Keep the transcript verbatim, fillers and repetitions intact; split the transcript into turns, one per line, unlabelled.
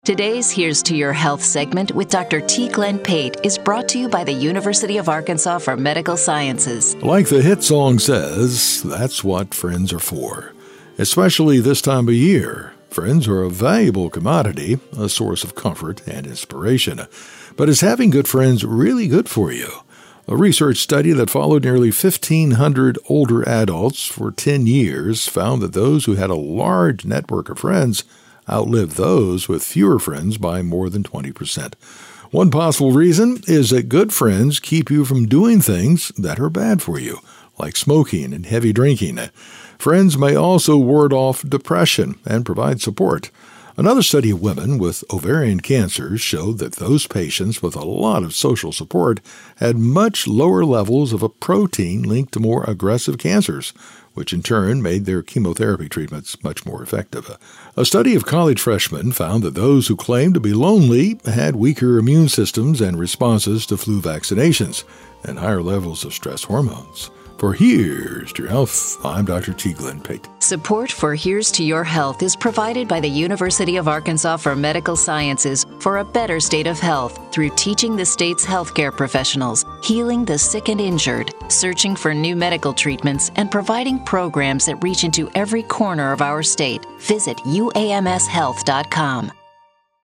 Today's Here's to Your Health segment with Doctor T. Glenn Pate is brought to you by the University of Arkansas for Medical Sciences.
Like the hit song says, that's what friends are for. Especially this time of year. Friends are a valuable commodity, a source of comfort and inspiration. But is having good friends really good for you? A research study that followed nearly fifteen hundred older adults for ten years found that those who had a large network of friends outlived those with fewer friends by more than twenty percent. One possible reason is that good friends keep you from doing things that are bad for you, like smoking and heavy drinking. Friends may also ward off depression and provide support. Another study of women with ovarian cancer showed that those patients with a lot of social support had much lower levels of a protein linked to more aggressive cancers, which in turn made their chemotherapy treatments much more effective. A study of college freshmen found that those who claimed to be lonely had weaker immune systems and responses to flu vaccinations and higher levels of stress hormones. For Here's to Your Health, I'm Doctor T. Glenn Pate.
Support for Here's to Your Health is provided by the University of Arkansas for Medical Sciences for a better state of health through teaching the state's healthcare professionals, healing the sick and injured, searching for new medical treatments, and providing programs that reach into every corner of our state. Visit U A M S health dot com.